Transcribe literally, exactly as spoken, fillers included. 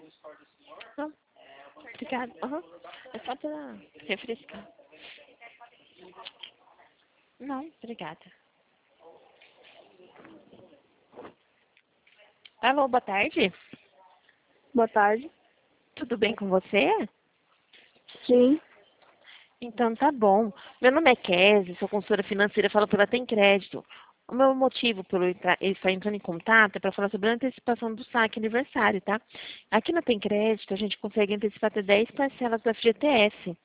Não, obrigada. Uhum. É só pra refrescar. Não, obrigada. Alô, boa tarde. Boa tarde. Tudo bem com você? Sim. Então tá bom. Meu nome é Kézia, sou consultora financeira, falo pela Tem Crédito. O meu motivo pelo entrar- ele estar entrando em contato é para falar sobre a antecipação do saque aniversário, tá? Aqui na Tem Crédito, a gente consegue antecipar até dez parcelas do F G T S.